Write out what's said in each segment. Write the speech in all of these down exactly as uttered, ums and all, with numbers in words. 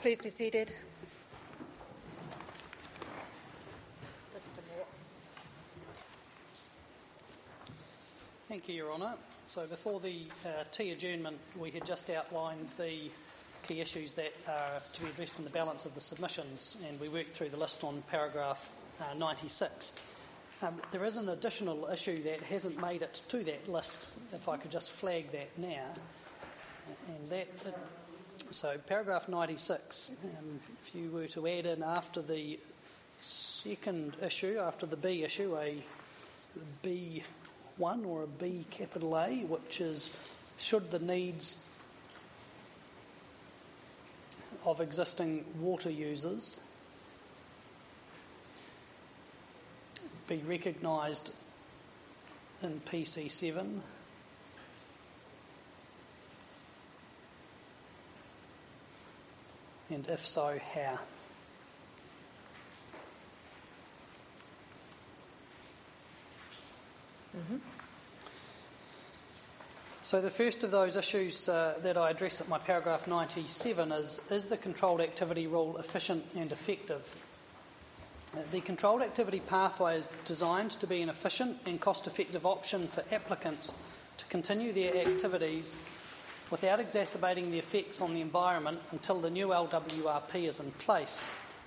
Please be seated. Thank you, Your Honour. So before the uh, T adjournment, we had just outlined the key issues that are to be addressed in the balance of the submissions, and we worked through the list on paragraph uh, ninety-six. Um, there is an additional issue that hasn't made it to that list, if I could just flag that now. And that, uh, so paragraph ninety-six, um, if you were to add in after the second issue, after the B issue, a B one or a B capital A, which is should the needs of existing water users be recognised in P C seven and if so, how? Mm-hmm. So the first of those issues uh, that I address at my paragraph ninety-seven is, is the controlled activity rule efficient and effective? Uh, the controlled activity pathway is designed to be an efficient and cost-effective option for applicants to continue their activities without exacerbating the effects on the environment until the new L W R P is in place.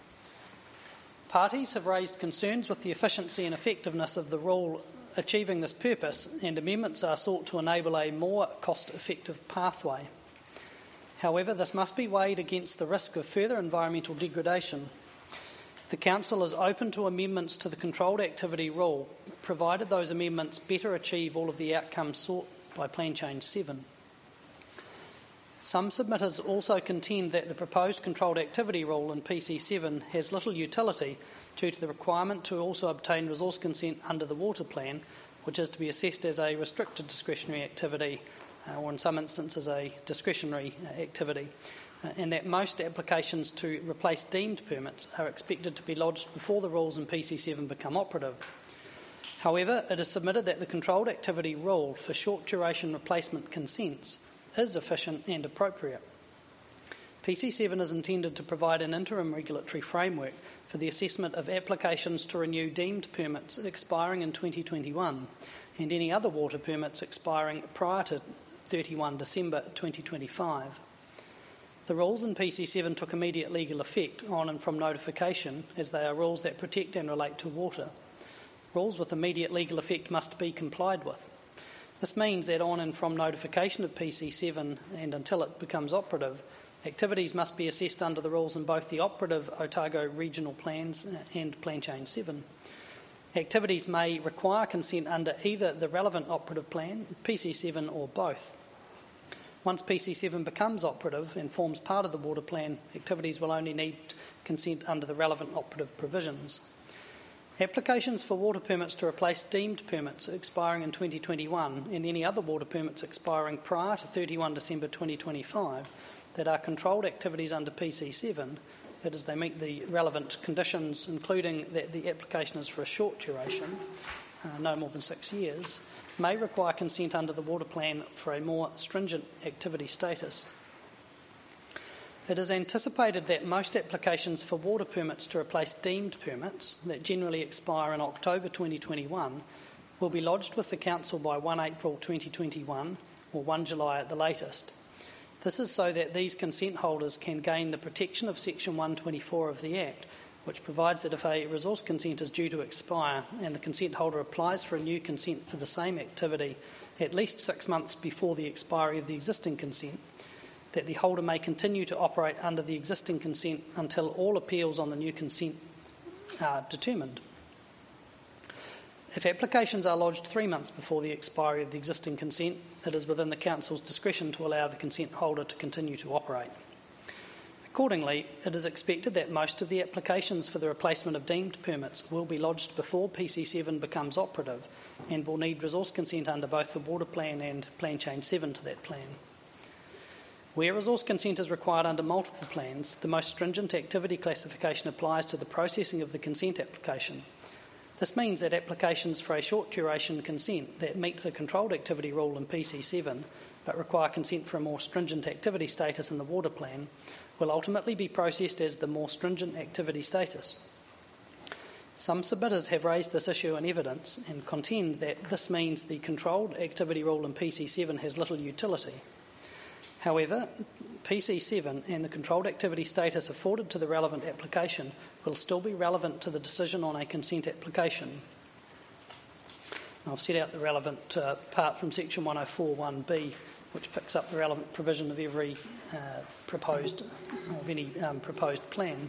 Parties have raised concerns with the efficiency and effectiveness of the rule achieving this purpose, and amendments are sought to enable a more cost-effective pathway. However, this must be weighed against the risk of further environmental degradation. The Council is open to amendments to the controlled activity rule, provided those amendments better achieve all of the outcomes sought by Plan Change seven. Some submitters also contend that the proposed controlled activity rule in P C seven has little utility due to the requirement to also obtain resource consent under the water plan, which is to be assessed as a restricted discretionary activity, uh, or in some instances a discretionary uh, activity, uh, and that most applications to replace deemed permits are expected to be lodged before the rules in P C seven become operative. However, it is submitted that the controlled activity rule for short duration replacement consents is efficient and appropriate. P C seven is intended to provide an interim regulatory framework for the assessment of applications to renew deemed permits expiring in twenty twenty-one and any other water permits expiring prior to thirty-first December twenty twenty-five. The rules in P C seven took immediate legal effect on and from notification, as they are rules that protect and relate to water. Rules with immediate legal effect must be complied with. This means that on and from notification of P C seven and until it becomes operative, activities must be assessed under the rules in both the operative Otago regional plans and Plan Change seven. Activities may require consent under either the relevant operative plan, P C seven, or both. Once P C seven becomes operative and forms part of the water plan, activities will only need consent under the relevant operative provisions. Applications for water permits to replace deemed permits expiring in twenty twenty-one and any other water permits expiring prior to thirty-first December twenty twenty-five that are controlled activities under P C seven, that is, they meet the relevant conditions, including that the application is for a short duration, uh, no more than six years, may require consent under the water plan for a more stringent activity status. It is anticipated that most applications for water permits to replace deemed permits that generally expire in October twenty twenty-one will be lodged with the Council by first April twenty twenty-one or first July at the latest. This is so that these consent holders can gain the protection of Section one twenty-four of the Act, which provides that if a resource consent is due to expire and the consent holder applies for a new consent for the same activity at least six months before the expiry of the existing consent, that the holder may continue to operate under the existing consent until all appeals on the new consent are determined. If applications are lodged three months before the expiry of the existing consent, it is within the Council's discretion to allow the consent holder to continue to operate. Accordingly, it is expected that most of the applications for the replacement of deemed permits will be lodged before P C seven becomes operative and will need resource consent under both the Water Plan and Plan Change seven to that plan. Where resource consent is required under multiple plans, the most stringent activity classification applies to the processing of the consent application. This means that applications for a short duration consent that meet the controlled activity rule in P C seven but require consent for a more stringent activity status in the water plan will ultimately be processed as the more stringent activity status. Some submitters have raised this issue in evidence and contend that this means the controlled activity rule in P C seven has little utility. However, P C seven and the controlled activity status afforded to the relevant application will still be relevant to the decision on a consent application. I've set out the relevant uh, part from section one oh four one B, which picks up the relevant provision of every uh, proposed, of any um, proposed plan.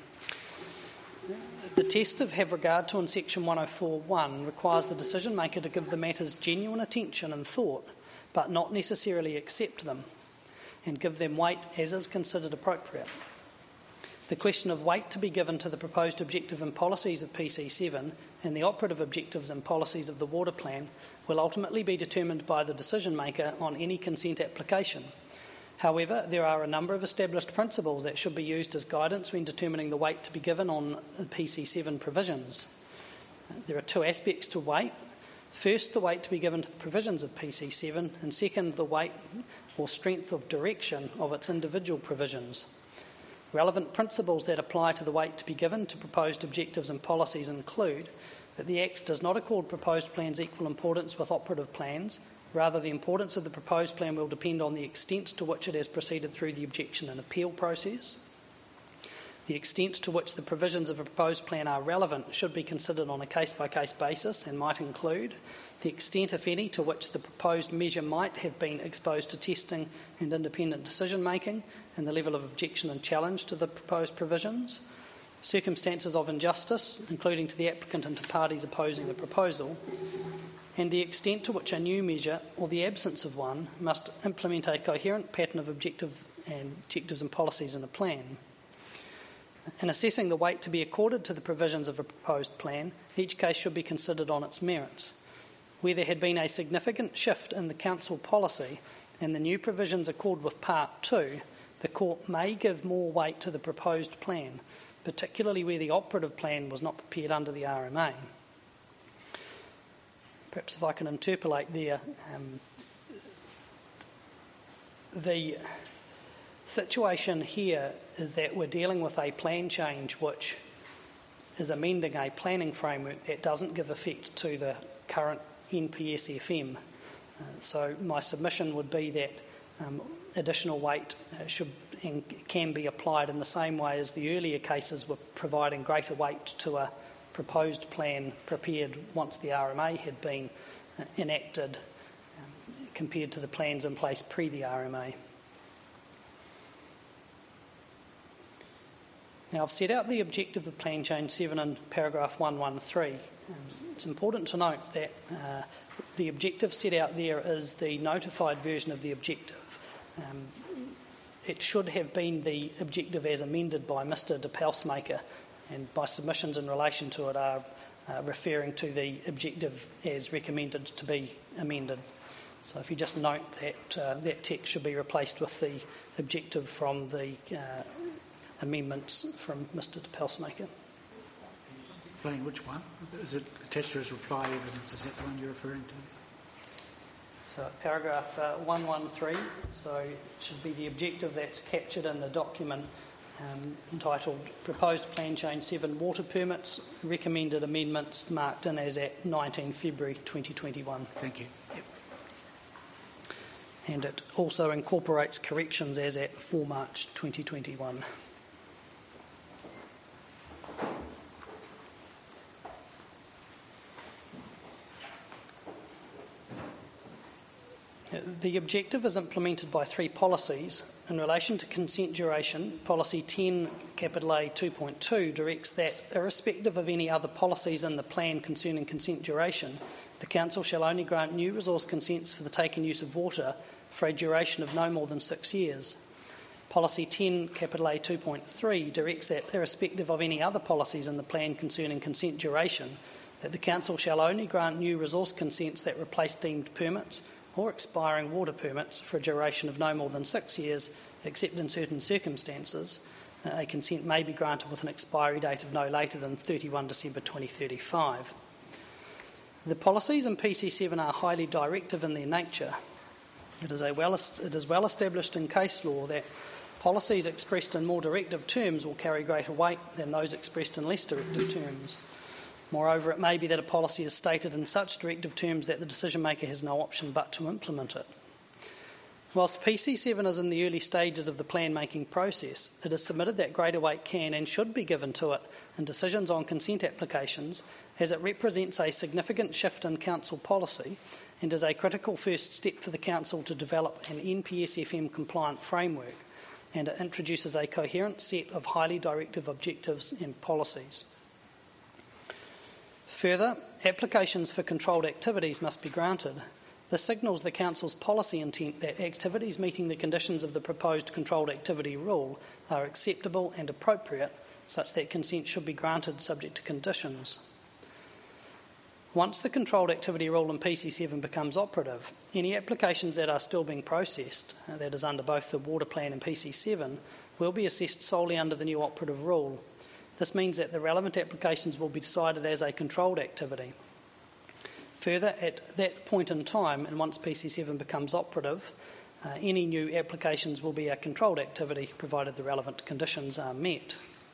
The test of have regard to in section one oh four one requires the decision maker to give the matters genuine attention and thought, but not necessarily accept them, and give them weight as is considered appropriate. The question of weight to be given to the proposed objective and policies of P C seven and the operative objectives and policies of the water plan will ultimately be determined by the decision maker on any consent application. However, there are a number of established principles that should be used as guidance when determining the weight to be given on the P C seven provisions. There are two aspects to weight. First, the weight to be given to the provisions of P C seven, and second, the weight or strength of direction of its individual provisions. Relevant principles that apply to the weight to be given to proposed objectives and policies include that the Act does not accord proposed plans equal importance with operative plans. Rather, the importance of the proposed plan will depend on the extent to which it has proceeded through the objection and appeal process. The extent to which the provisions of a proposed plan are relevant should be considered on a case-by-case basis and might include the extent, if any, to which the proposed measure might have been exposed to testing and independent decision-making, and the level of objection and challenge to the proposed provisions, circumstances of injustice, including to the applicant and to parties opposing the proposal, and the extent to which a new measure, or the absence of one, must implement a coherent pattern of objective and objectives and policies in a plan. In assessing the weight to be accorded to the provisions of a proposed plan, each case should be considered on its merits. Where there had been a significant shift in the Council policy and the new provisions accord with Part two, the Court may give more weight to the proposed plan, particularly where the operative plan was not prepared under the R M A. Perhaps if I can interpolate there, um, the situation here is that we're dealing with a plan change which is amending a planning framework that doesn't give effect to the current N P S F M. Uh, so my submission would be that um, additional weight uh, should and can be applied in the same way as the earlier cases were providing greater weight to a proposed plan prepared once the R M A had been uh, enacted um, compared to the plans in place pre the R M A. Now, I've set out the objective of Plan Change seven in paragraph one thirteen. Um, it's important to note that uh, the objective set out there is the notified version of the objective. Um, it should have been the objective as amended by Mister de Pelsmaker, and my submissions in relation to it are uh, referring to the objective as recommended to be amended. So if you just note that uh, that text should be replaced with the objective from the uh, amendments from Mister de Pelsmaker. Explain which one? Is it attached to his reply evidence? Is that the one you're referring to? So paragraph uh, one thirteen, so it should be the objective that's captured in the document um, entitled Proposed Plan Change seven Water Permits, Recommended Amendments, marked in as at nineteenth February twenty twenty-one. Thank you. Yep. And it also incorporates corrections as at fourth March twenty twenty-one. The objective is implemented by three policies. In relation to consent duration, Policy ten, capital A two point two directs that, irrespective of any other policies in the plan concerning consent duration, the Council shall only grant new resource consents for the take and use of water for a duration of no more than six years. Policy ten, capital A two point three directs that, irrespective of any other policies in the plan concerning consent duration, that the Council shall only grant new resource consents that replace deemed permits or expiring water permits for a duration of no more than six years, except in certain circumstances. Uh, a consent may be granted with an expiry date of no later than thirty-first December twenty thirty-five. The policies in P C seven are highly directive in their nature. It is, a well, it is well established in case law that Policies expressed in more directive terms will carry greater weight than those expressed in less directive terms. Moreover, it may be that a policy is stated in such directive terms that the decision maker has no option but to implement it. Whilst P C seven is in the early stages of the plan-making process, it is submitted that greater weight can and should be given to it in decisions on consent applications, as it represents a significant shift in council policy and is a critical first step for the council to develop an N P S F M compliant framework, and it introduces a coherent set of highly directive objectives and policies. Further, applications for controlled activities must be granted. This signals the Council's policy intent that activities meeting the conditions of the proposed controlled activity rule are acceptable and appropriate, such that consent should be granted subject to conditions. Once the controlled activity rule in P C seven becomes operative, any applications that are still being processed, uh, that is under both the Water Plan and P C seven, will be assessed solely under the new operative rule. This means that the relevant applications will be decided as a controlled activity. Further, at that point in time, and once P C seven becomes operative, uh, any new applications will be a controlled activity, provided the relevant conditions are met.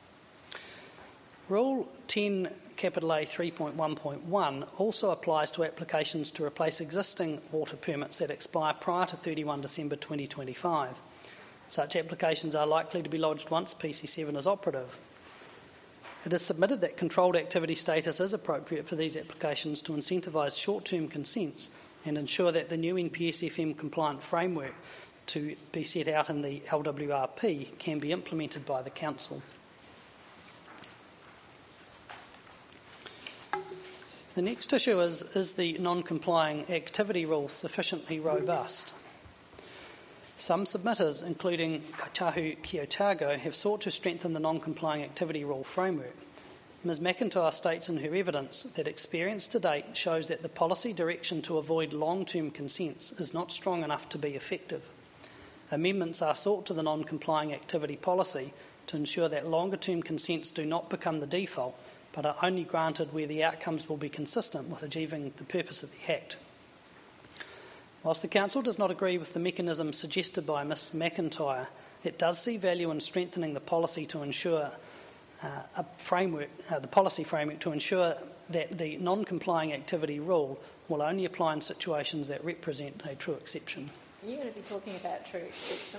Rule ten capital A three point one point one also applies to applications to replace existing water permits that expire prior to thirty-first December twenty twenty-five. Such applications are likely to be lodged once P C seven is operative. It is submitted that controlled activity status is appropriate for these applications to incentivise short-term consents and ensure that the new N P S F M compliant framework to be set out in the L W R P can be implemented by the Council. The next issue is, is the non-complying activity rule sufficiently robust? Some submitters, including Kaitahu Ki Otago, have sought to strengthen the non-complying activity rule framework. Ms McIntyre states in her evidence that experience to date shows that the policy direction to avoid long-term consents is not strong enough to be effective. Amendments are sought to the non-complying activity policy to ensure that longer-term consents do not become the default, but are only granted where the outcomes will be consistent with achieving the purpose of the Act. Whilst the Council does not agree with the mechanism suggested by Ms McIntyre, it does see value in strengthening the policy to ensure uh, a framework, uh, the policy framework to ensure that the non-complying activity rule will only apply in situations that represent a true exception. Are you going to be talking about true exception?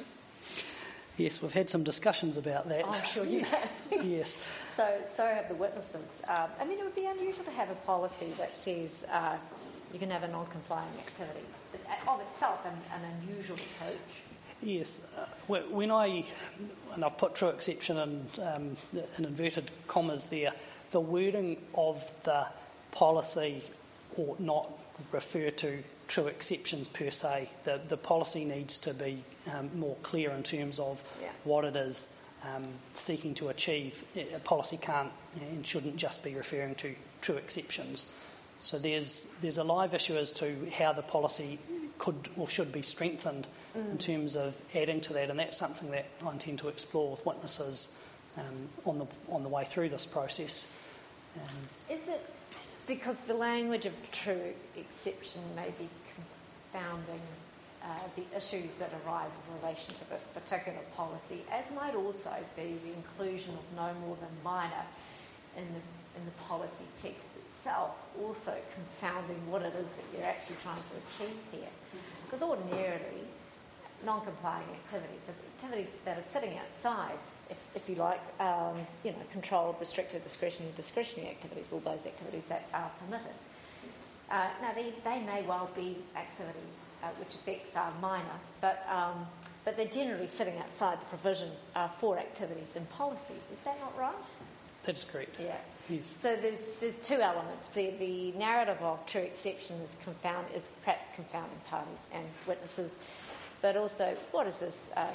Yes, we've had some discussions about that. Oh, I'm sure you have. Yes. So, so have the witnesses. Um, I mean, it would be unusual to have a policy that says uh, you can have a non-complying activity. Of itself, an, an unusual approach. Yes. Uh, when I, and I've put true exception in, um, in inverted commas there, the wording of the policy ought not refer to true exceptions per se. The, the policy needs to be um, more clear in terms of yeah. what it is um, seeking to achieve. A policy can't and shouldn't just be referring to true exceptions. So there's there's a live issue as to how the policy could or should be strengthened mm. in terms of adding to that, and that's something that I intend to explore with witnesses um, on the on the way through this process. Um, Is it because the language of true exception may be confounding uh, the issues that arise in relation to this particular policy, as might also be the inclusion of no more than minor in the in the policy text itself, also confounding what it is that you're actually trying to achieve here. Because ordinarily, non-complying activities are activities that are sitting outside, if, if you like, um, you know, controlled, restricted, discretionary, discretionary activities, all those activities that are permitted. Uh, now, they, they may well be activities uh, which effects are minor, but um, but they're generally sitting outside the provision uh, for activities and policies. Is that not right? That's correct. Yeah. Yes. So there's there's two elements. The the narrative of true exception is confound is perhaps confounding parties and witnesses, but also what is this? Uh,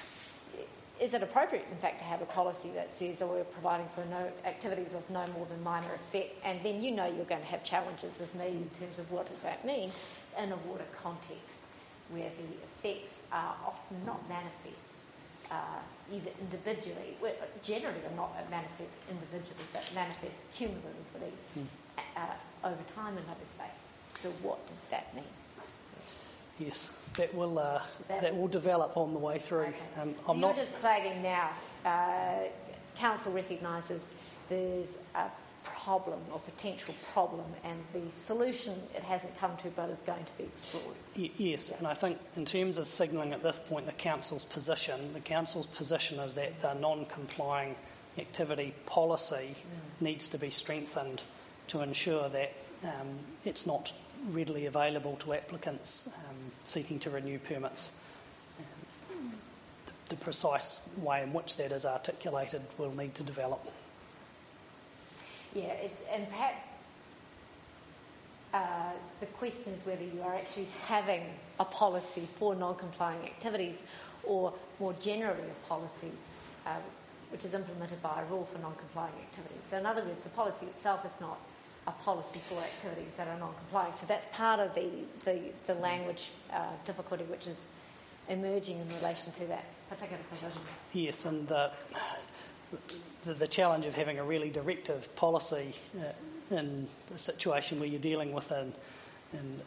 is it appropriate, in fact, to have a policy that says that we're providing for no activities of no more than minor effect, and then you know you're going to have challenges with me in terms of what does that mean in a water context where the effects are often not manifest. Uh, either individually, well, generally are not manifest individually, but manifest cumulatively mm. uh, over time in another space. So what does that mean? Yes, that will uh, That- that will develop on the way through. Okay. Um, I'm You're not. just flagging now. Uh, council recognises there's a problem or potential problem, and the solution it hasn't come to, but is going to be explored. Y- Yes, and I think in terms of signalling at this point the council's position, the council's position is that the non-complying activity policy mm. needs to be strengthened to ensure that um, it's not readily available to applicants um, seeking to renew permits. Um, the, the precise way in which that is articulated will need to develop. Yeah, it, and perhaps uh, the question is whether you are actually having a policy for non-complying activities, or more generally a policy uh, which is implemented by a rule for non-complying activities. So in other words, the policy itself is not a policy for activities that are non-compliant. So that's part of the, the, the language uh, difficulty which is emerging in relation to that particular provision. Yes, and the, the, the challenge of having a really directive policy uh, in a situation where you're dealing with an, an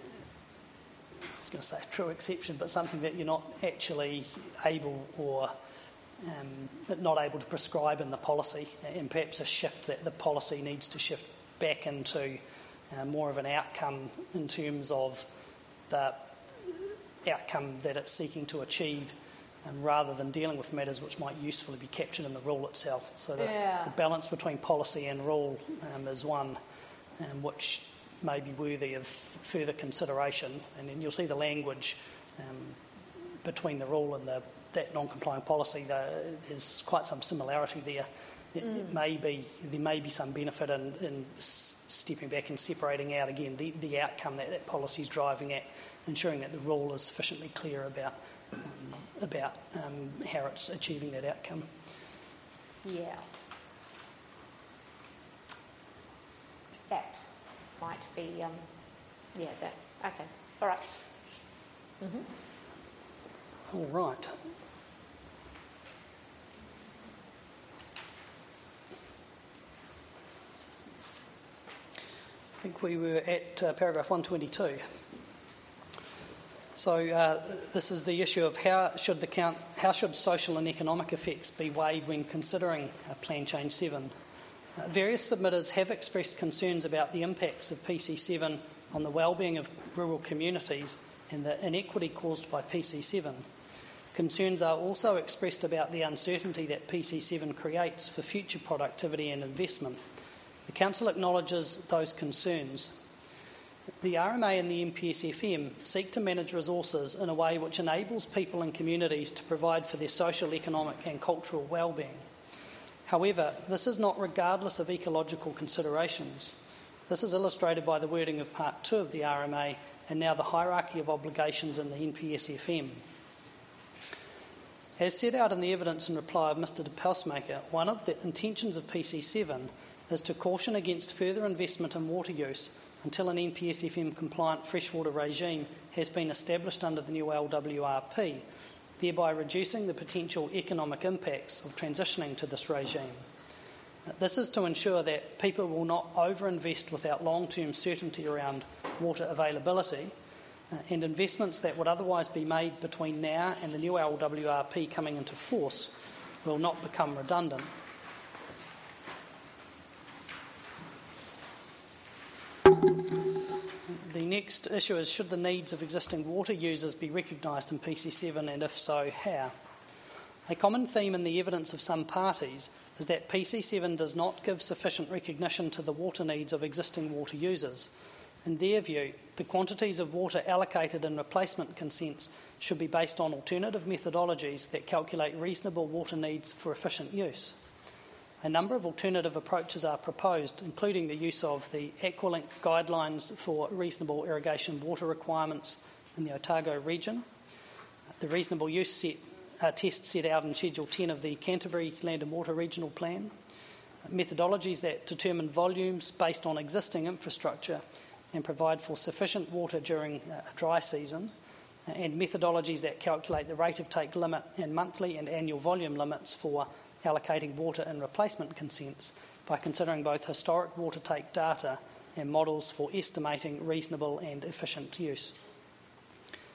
I was going to say a true exception, but something that you're not actually able or um, not able to prescribe in the policy, and perhaps a shift that the policy needs to shift back into uh, more of an outcome in terms of the outcome that it's seeking to achieve, um, rather than dealing with matters which might usefully be captured in the rule itself. So the, yeah. the balance between policy and rule um, is one um, which may be worthy of further consideration, and then you'll see the language um, between the rule and the, that non-compliant policy. The, there's quite some similarity there. It, Mm. it may be, there may be some benefit in, in s- stepping back and separating out again the, the outcome that that policy is driving at, ensuring that the rule is sufficiently clear about um, about um, how it's achieving that outcome. Yeah. That might be, um, yeah, that. Okay, all right. Mm-hmm. All right. I think we were at uh, paragraph one twenty-two. So uh, this is the issue of how should the count, how should social and economic effects be weighed when considering uh, Plan Change seven. Uh, various submitters have expressed concerns about the impacts of P C seven on the wellbeing of rural communities and the inequity caused by P C seven. Concerns are also expressed about the uncertainty that P C seven creates for future productivity and investment. The Council acknowledges those concerns. The R M A and the N P S F M seek to manage resources in a way which enables people and communities to provide for their social, economic and cultural wellbeing. However, this is not regardless of ecological considerations. This is illustrated by the wording of Part two of the R M A and now the hierarchy of obligations in the N P S F M. As set out in the evidence in reply of Mr de Pelsmaker, one of the intentions of P C seven is to caution against further investment in water use until an N P S F M compliant freshwater regime has been established under the new L W R P, thereby reducing the potential economic impacts of transitioning to this regime. This is to ensure that people will not overinvest without long-term certainty around water availability, uh, and investments that would otherwise be made between now and the new L W R P coming into force will not become redundant. The next issue is, should the needs of existing water users be recognised in P C seven, and if so, how? A common theme in the evidence of some parties is that P C seven does not give sufficient recognition to the water needs of existing water users. In their view, the quantities of water allocated in replacement consents should be based on alternative methodologies that calculate reasonable water needs for efficient use. A number of alternative approaches are proposed, including the use of the Aqualink guidelines for reasonable irrigation water requirements in the Otago region, the reasonable use set, uh, test set out in Schedule ten of the Canterbury Land and Water Regional Plan, methodologies that determine volumes based on existing infrastructure and provide for sufficient water during a dry season, and methodologies that calculate the rate of take limit and monthly and annual volume limits for allocating water in replacement consents by considering both historic water take data and models for estimating reasonable and efficient use.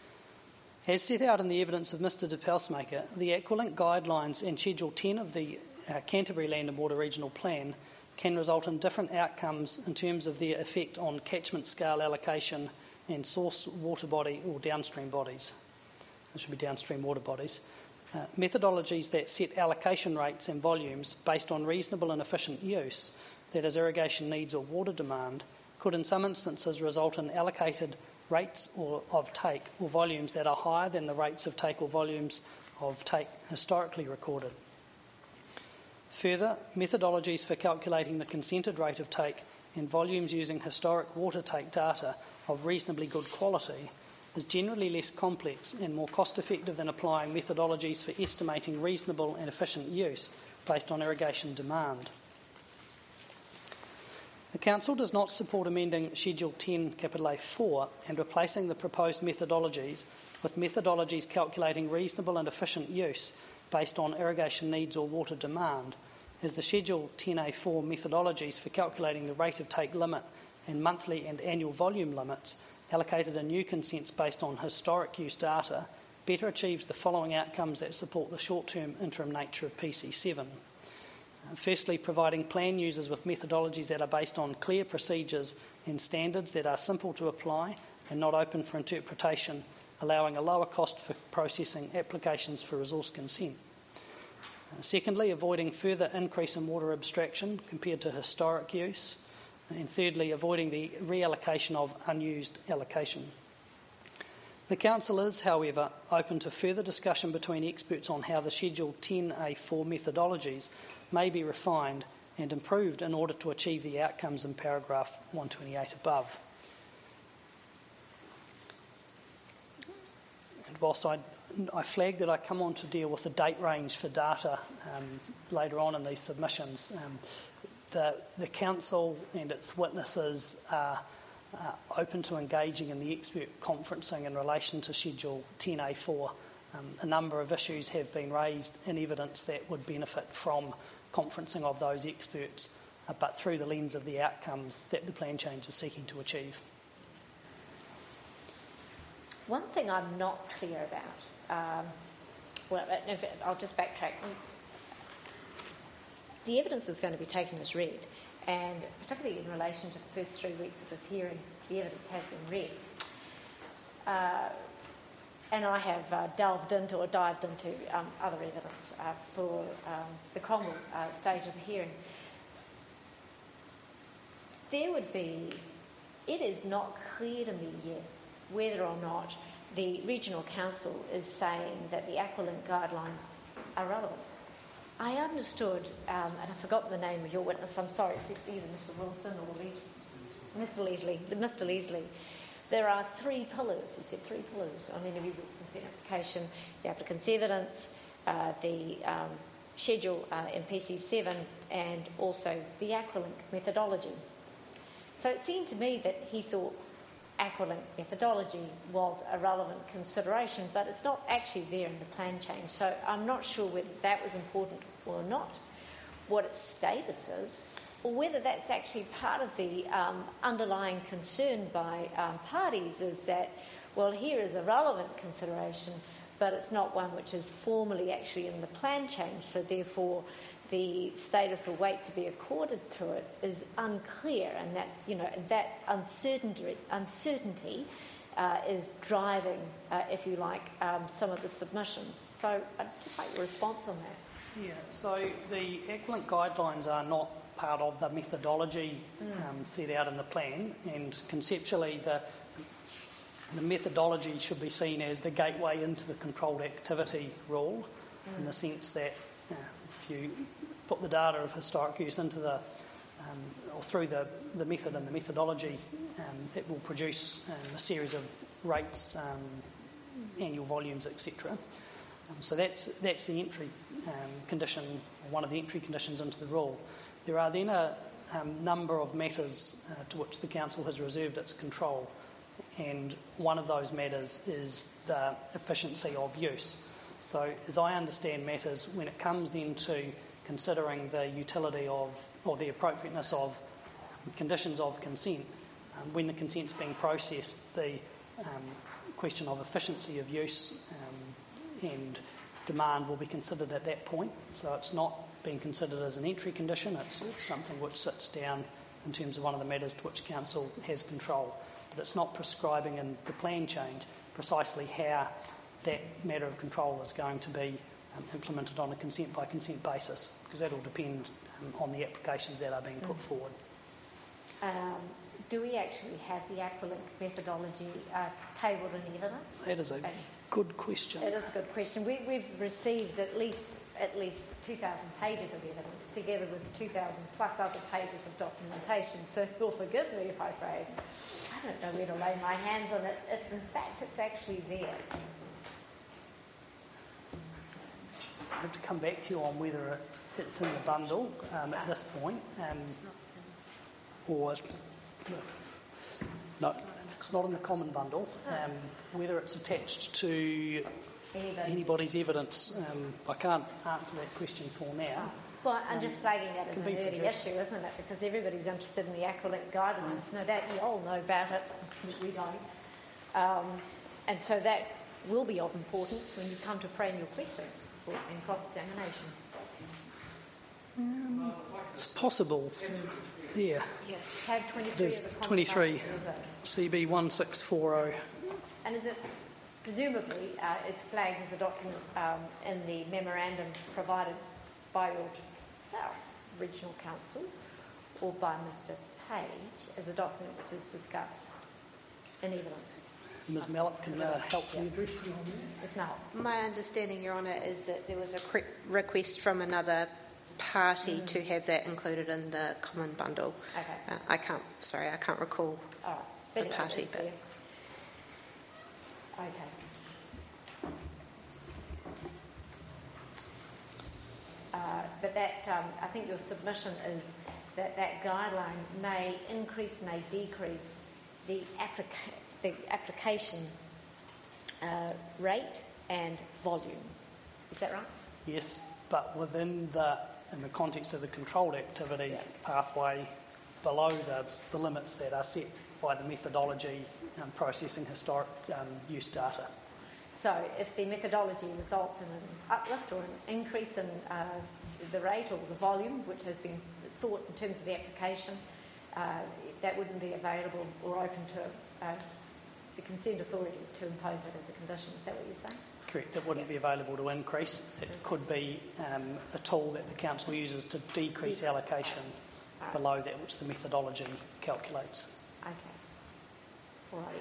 As set out in the evidence of Mr De Pelsmaker, the Aqualink guidelines and Schedule ten of the uh, Canterbury Land and Water Regional Plan can result in different outcomes in terms of their effect on catchment scale allocation and source water body or downstream bodies. It should be downstream water bodies. Uh, methodologies that set allocation rates and volumes based on reasonable and efficient use, that is irrigation needs or water demand, could in some instances result in allocated rates or of take or volumes that are higher than the rates of take or volumes of take historically recorded. Further, methodologies for calculating the consented rate of take and volumes using historic water take data of reasonably good quality is generally less complex and more cost-effective than applying methodologies for estimating reasonable and efficient use based on irrigation demand. The Council does not support amending Schedule ten capital A four and replacing the proposed methodologies with methodologies calculating reasonable and efficient use based on irrigation needs or water demand, as the Schedule ten A four methodologies for calculating the rate of take limit and monthly and annual volume limits allocated in new consents based on historic use data better achieves the following outcomes that support the short-term interim nature of P C seven. Uh, firstly, providing plan users with methodologies that are based on clear procedures and standards that are simple to apply and not open for interpretation, allowing a lower cost for processing applications for resource consent. Uh, secondly, avoiding further increase in water abstraction compared to historic use. And thirdly, avoiding the reallocation of unused allocation. The Council is, however, open to further discussion between experts on how the Schedule ten A four methodologies may be refined and improved in order to achieve the outcomes in paragraph one twenty-eight above. And whilst I, I flagged that I come on to deal with the date range for data um, later on in these submissions, um, the, the Council and its witnesses are Uh, open to engaging in the expert conferencing in relation to Schedule ten A four. Um, a number of issues have been raised in evidence that would benefit from conferencing of those experts, uh, but through the lens of the outcomes that the plan change is seeking to achieve. One thing I'm not clear about, um, well, if, I'll just backtrack. The evidence is going to be taken as read, and particularly in relation to the first three weeks of this hearing, the evidence has been read. Uh, and I have uh, delved into or dived into um, other evidence uh, for um, the Cromwell uh, stage of the hearing. There would be, it is not clear to me yet whether or not the Regional Council is saying that the Aqualink guidelines are relevant. I understood, um, and I've forgotten the name of your witness, I'm sorry, it's either Mister Wilson or Leslie. Mister Leslie, Mister Leslie. There are three pillars, you said three pillars on individual's consent application: the applicant's evidence, uh, the um, schedule uh, in P C seven, and also the Aqualink methodology. So it seemed to me that he thought Aqualink methodology was a relevant consideration, but it's not actually there in the plan change. So I'm not sure whether that was important or not, what its status is, or whether that's actually part of the um, underlying concern by um, parties is that, well, here is a relevant consideration, but it's not one which is formally actually in the plan change, so therefore the status or weight to be accorded to it is unclear, and that's, you know, that uncertainty, uncertainty uh, is driving, uh, if you like, um, some of the submissions. So I'd just like a response on that. Yeah, so the Aqualink guidelines are not part of the methodology mm. um, set out in the plan, and conceptually the the methodology should be seen as the gateway into the controlled activity rule, mm. in the sense that uh, if you put the data of historic use into the um, or through the, the method and the methodology, um, it will produce um, a series of rates, um, annual volumes, et cetera. Um, so that's that's the entry um, condition, or one of the entry conditions into the rule. There are then a um, number of matters uh, to which the Council has reserved its control, and one of those matters is the efficiency of use. So as I understand matters, when it comes then to considering the utility of, or the appropriateness of conditions of consent, um, when the consent's being processed, the um, question of efficiency of use um, and demand will be considered at that point. So it's not being considered as an entry condition, it's, it's something which sits down in terms of one of the matters to which Council has control. But it's not prescribing in the plan change precisely how that matter of control is going to be um, implemented on a consent by consent basis, because that will depend um, on the applications that are being put mm. forward. Um, do we actually have the Aqualink methodology uh, tabled in evidence? That is a okay. good question. It is a good question. We, we've received at least at least two thousand pages of evidence, together with two thousand plus other pages of documentation. So you'll forgive me if I say, I don't know where to lay my hands on it. If in fact it's actually there. I have to come back to you on whether it, it's in the bundle um, at this point, um, or no, it's not in the common bundle. Um, whether it's attached to Anybody. anybody's evidence, um, I can't answer that question for now. Well, I'm just flagging that as can an be early produced. issue, isn't it? Because everybody's interested in the Aqualink guidelines. No doubt you all know about it, but we don't. Um, and so that will be of importance when you come to frame your questions for, in cross-examination. Um, it's possible. Yeah. Yeah. Tab twenty-three. It is of the common twenty-three, document. C B one six four zero. And is it, presumably, uh, it's flagged as a document um, in the memorandum provided by yourself, Regional Council, or by Mister Page as a document which is discussed in evidence? Miz Mallett can uh, help me address you on that. Miz Mallett. My understanding, Your Honour, is that there was a cre- request from another party mm. to have that included in the common bundle. Okay. Uh, I can't, sorry, I can't recall All right. the But party, it's but there. Okay. Uh, but that, um, I think your submission is that that guideline may increase, may decrease the, applica- the application uh, rate and volume. Is that right? Yes, but within the, in the context of the controlled activity yeah. pathway, below the, the limits that are set by the methodology um, processing historic um, use data. So if the methodology results in an uplift or an increase in uh, the rate or the volume, which has been sought in terms of the application, uh, that wouldn't be available or open to uh, the consent authority to impose it as a condition. Is that what you're saying? Correct. It wouldn't be available to increase. It could be um, a tool that the council uses to decrease allocation right. below that which the methodology calculates. Okay. All right.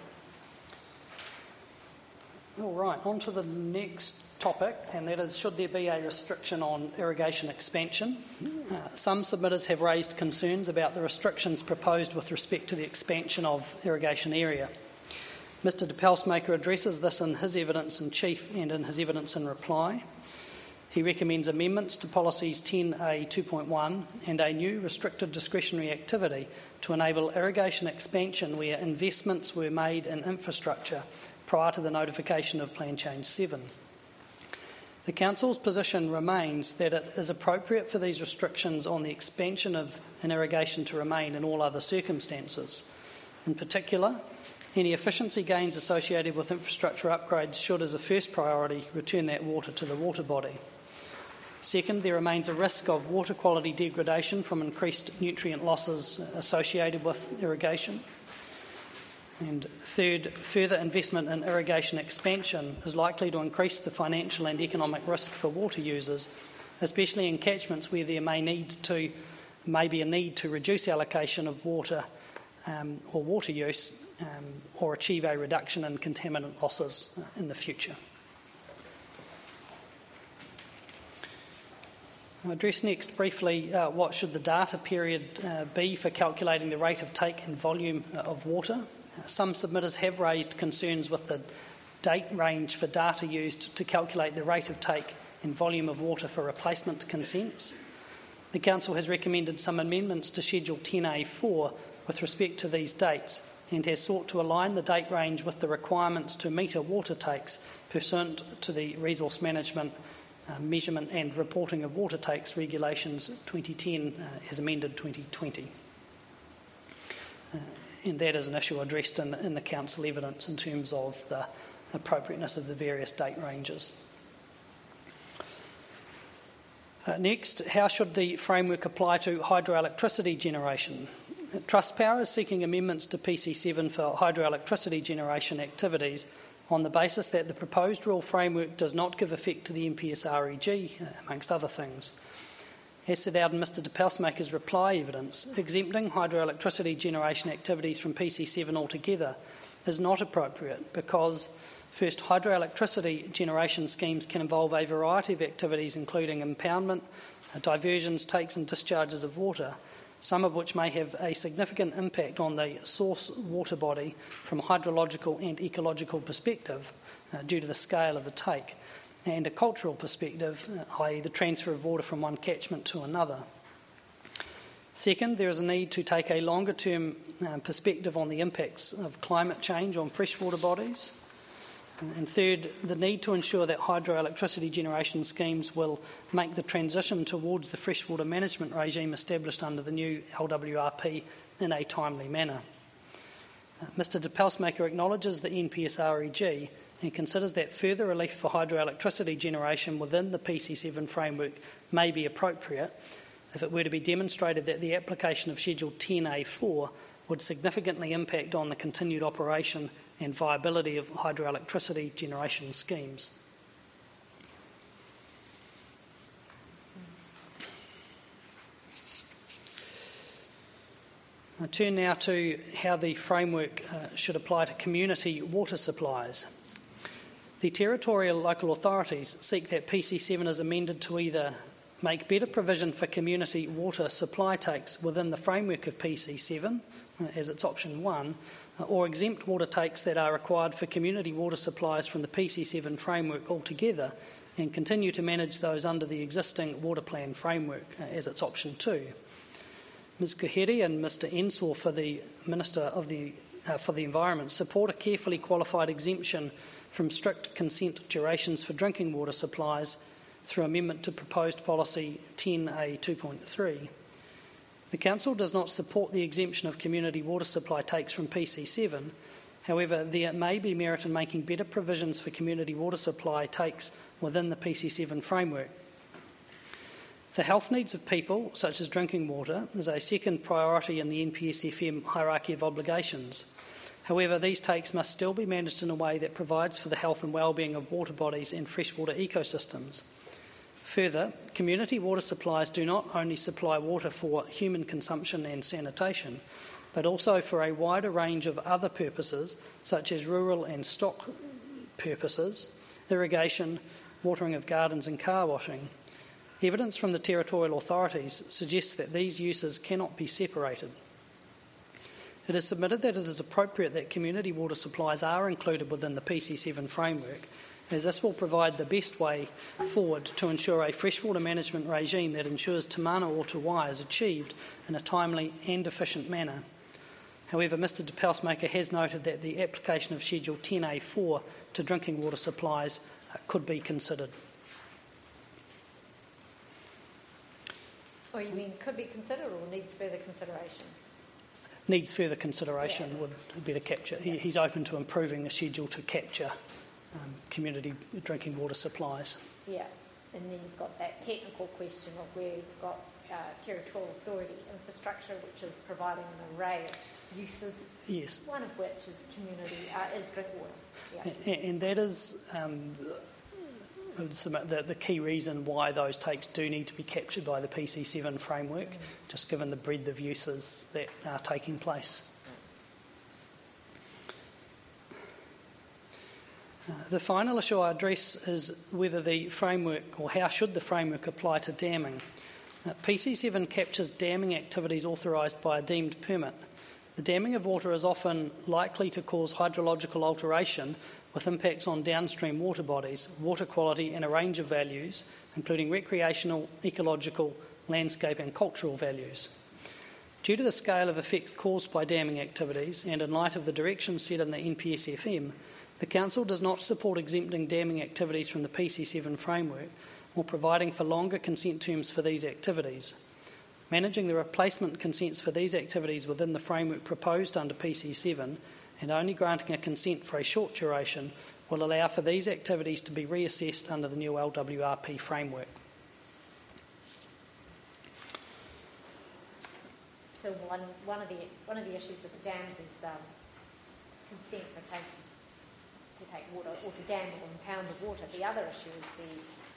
All right, on to the next topic, and that is, should there be a restriction on irrigation expansion? Uh, some submitters have raised concerns about the restrictions proposed with respect to the expansion of irrigation area. Mister de Pelsmaker addresses this in his evidence in chief and in his evidence in reply. He recommends amendments to policies ten A two point one and a new restricted discretionary activity to enable irrigation expansion where investments were made in infrastructure prior to the notification of Plan Change seven. The Council's position remains that it is appropriate for these restrictions on the expansion of an irrigation to remain in all other circumstances. In particular, any efficiency gains associated with infrastructure upgrades should, as a first priority, return that water to the water body. Second, there remains a risk of water quality degradation from increased nutrient losses associated with irrigation. And third, further investment in irrigation expansion is likely to increase the financial and economic risk for water users, especially in catchments where there may need to, may be a need to reduce allocation of water um, or water use um, or achieve a reduction in contaminant losses uh, in the future. I'll address next briefly uh, what should the data period uh, be for calculating the rate of take and volume uh, of water. Some submitters have raised concerns with the date range for data used to calculate the rate of take and volume of water for replacement consents. The Council has recommended some amendments to Schedule ten A four with respect to these dates and has sought to align the date range with the requirements to meter water takes pursuant to the Resource Management, uh, Measurement and Reporting of Water Takes Regulations twenty ten uh, as amended twenty twenty. Uh, and that is an issue addressed in the, in the council evidence in terms of the appropriateness of the various date ranges. Uh, next, how should the framework apply to hydroelectricity generation? Trustpower is seeking amendments to P C seven for hydroelectricity generation activities on the basis that the proposed rule framework does not give effect to the N P S R E G, amongst other things. As set out in Mr de Pelsmaker's reply evidence, exempting hydroelectricity generation activities from P C seven altogether is not appropriate because, first, hydroelectricity generation schemes can involve a variety of activities including impoundment, diversions, takes and discharges of water, some of which may have a significant impact on the source water body from a hydrological and ecological perspective uh, due to the scale of the take, and a cultural perspective, uh, that is the transfer of water from one catchment to another. Second, there is a need to take a longer-term uh, perspective on the impacts of climate change on freshwater bodies. And third, the need to ensure that hydroelectricity generation schemes will make the transition towards the freshwater management regime established under the new L W R P in a timely manner. Uh, Mr de Pelsmaker acknowledges the N P S R E G and considers that further relief for hydroelectricity generation within the P C seven framework may be appropriate if it were to be demonstrated that the application of Schedule ten A four would significantly impact on the continued operation and viability of hydroelectricity generation schemes. I turn now to how the framework uh, should apply to community water supplies. The territorial local authorities seek that P C seven is amended to either make better provision for community water supply takes within the framework of P C seven, uh, as its option one, uh, or exempt water takes that are required for community water supplies from the P C seven framework altogether, and continue to manage those under the existing water plan framework, uh, as its option two. Miz Kuhere and Mr Ensor for the Minister of the, uh, for the Environment support a carefully qualified exemption from strict consent durations for drinking water supplies through amendment to proposed policy ten A two point three. The Council does not support the exemption of community water supply takes from P C seven. However, there may be merit in making better provisions for community water supply takes within the P C seven framework. The health needs of people, such as drinking water, is a second priority in the N P S F M hierarchy of obligations. However, these takes must still be managed in a way that provides for the health and well-being of water bodies and freshwater ecosystems. Further, community water supplies do not only supply water for human consumption and sanitation, but also for a wider range of other purposes, such as rural and stock purposes, irrigation, watering of gardens and car washing. Evidence from the territorial authorities suggests that these uses cannot be separated. It is submitted that it is appropriate that community water supplies are included within the P C seven framework, as this will provide the best way forward to ensure a freshwater management regime that ensures Te Mana o Te Wai is achieved in a timely and efficient manner. However, Mr de Pelsmaker has noted that the application of Schedule ten A four to drinking water supplies uh, could be considered. Or you mean could be considered or needs further consideration? Needs further consideration yeah. would be to capture. He, he's open to improving the schedule to capture um, community drinking water supplies. Yeah, and then you've got that technical question of where you've got uh, territorial authority infrastructure, which is providing an array of uses. Yes. One of which is community uh, is drink water. Yeah. And, and that is um, the, the key reason why those takes do need to be captured by the P C seven framework, mm. just given the breadth of uses that are taking place. Uh, the final issue I address is whether the framework, or how should the framework apply to damming. Uh, P C seven captures damming activities authorised by a deemed permit. The damming of water is often likely to cause hydrological alteration with impacts on downstream water bodies, water quality and a range of values, including recreational, ecological, landscape and cultural values. Due to the scale of effect caused by damming activities and in light of the direction set in the N P S F M, the Council does not support exempting damming activities from the P C seven framework or providing for longer consent terms for these activities. Managing the replacement consents for these activities within the framework proposed under P C seven and only granting a consent for a short duration will allow for these activities to be reassessed under the new L W R P framework. So one, one of the one of the issues with the dams is um, consent for taking to take water or to dam or impound the water. The other issue is the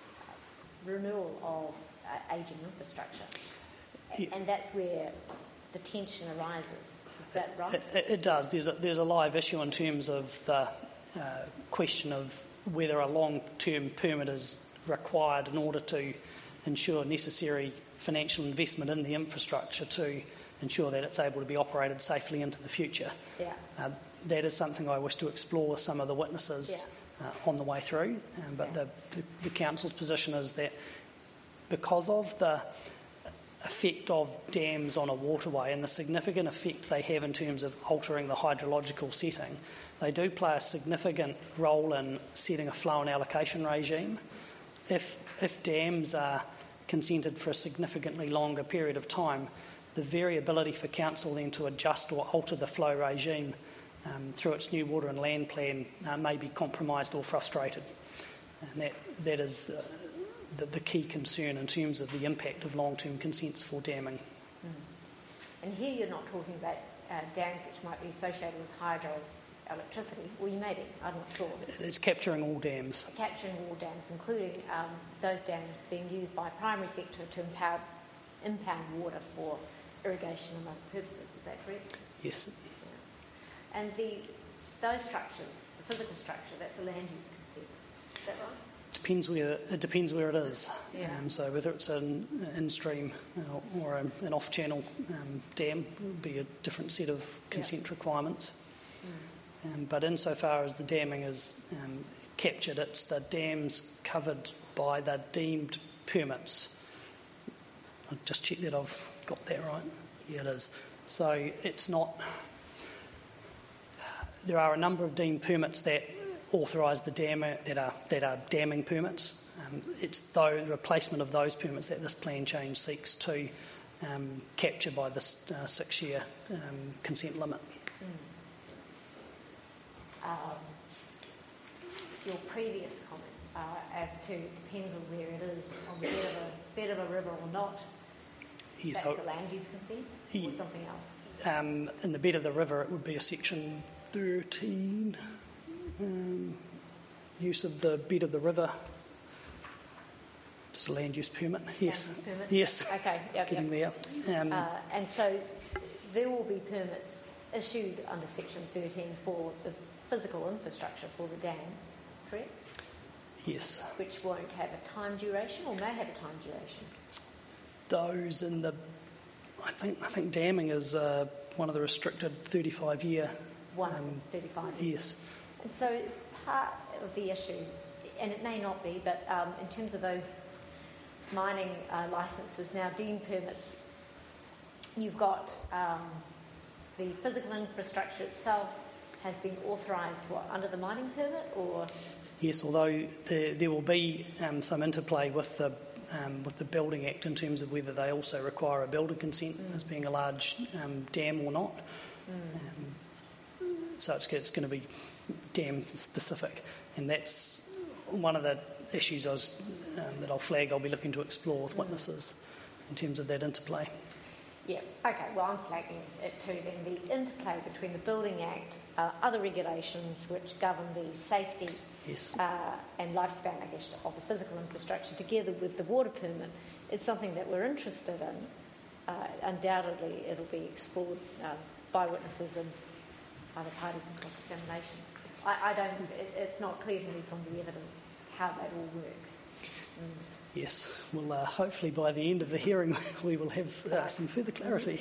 uh, renewal of uh, ageing infrastructure, Yeah. and that's where the tension arises. Is that right? It, it does. There's a, there's a live issue in terms of the uh, question of whether a long-term permit is required in order to ensure necessary financial investment in the infrastructure to ensure that it's able to be operated safely into the future. Yeah. Uh, that is something I wish to explore with some of the witnesses Yeah. uh, on the way through. Um, but Yeah. the, the, the council's position is that because of the effect of dams on a waterway and the significant effect they have in terms of altering the hydrological setting, they do play a significant role in setting a flow and allocation regime. If, if dams are consented for a significantly longer period of time, the variability for council then to adjust or alter the flow regime um, through its new water and land plan uh, may be compromised or frustrated. And that, that is uh, the, the key concern in terms of the impact of long-term consents for damming. Mm. And here you're not talking about uh, dams which might be associated with hydroelectricity, or you may be, I'm not sure. It's capturing all dams. Capturing all dams, including um, those dams being used by primary sector to impound, impound water for irrigation and other purposes. Is that correct? Yes. Yeah. And the those structures, the physical structure, that's a land use consent. Is that right? Depends where it depends where it is. Yeah. Um, so whether it's an in-stream uh, or a, an off-channel um, dam would be a different set of consent Yeah. requirements. Mm. Um, but insofar as the damming is um, captured, it's the dams covered by the deemed permits. I'll just check that I've got that right. Yeah, it is. So it's not. There are a number of deemed permits that authorise the dam that are that are damming permits. Um, it's though the replacement of those permits that this plan change seeks to um, capture by this uh, six-year um, consent limit. Mm. Um, your previous comment uh, as to depends on where it is, on the bed of a bed of a river or not. Yes, That's so, a land use consent Ye- or something else. um, in the bed of the river, it would be a section thirteen. Um, use of the bed of the river. Just a land use permit. Yes. Land use permit? Yes. Okay. Yep, Getting yep. there. Um, Uh, and so there will be permits issued under Section thirteen for the physical infrastructure for the dam, correct? yes. Which won't have a time duration or may have a time duration. Those in the, I think I think damming is uh, one of the restricted thirty-five year. One of Um, them, thirty-five. Yes. And so it's part of the issue, and it may not be, but um, in terms of those mining uh, licences, now deemed permits, you've got um, the physical infrastructure itself has been authorised, what, under the mining permit, or? Yes, although there, there will be um, some interplay with the um, with the Building Act in terms of whether they also require a building consent Mm. as being a large um, dam or not. Mm. Um, so it's, it's going to be dam specific, and that's one of the issues I was, um, that I'll flag. I'll be looking to explore with witnesses in terms of that interplay. Yeah, okay, well, I'm flagging it too then. The interplay between the Building Act, uh, other regulations which govern the safety Yes. uh, and lifespan, I guess, of the physical infrastructure, together with the water permit, is something that we're interested in. Uh, undoubtedly, it'll be explored uh, by witnesses and other parties in cross-examination. I, I don't, it, it's not clear to me from the evidence how that all works. Mm. Yes. Well, uh, hopefully by the end of the hearing we will have uh, some further clarity.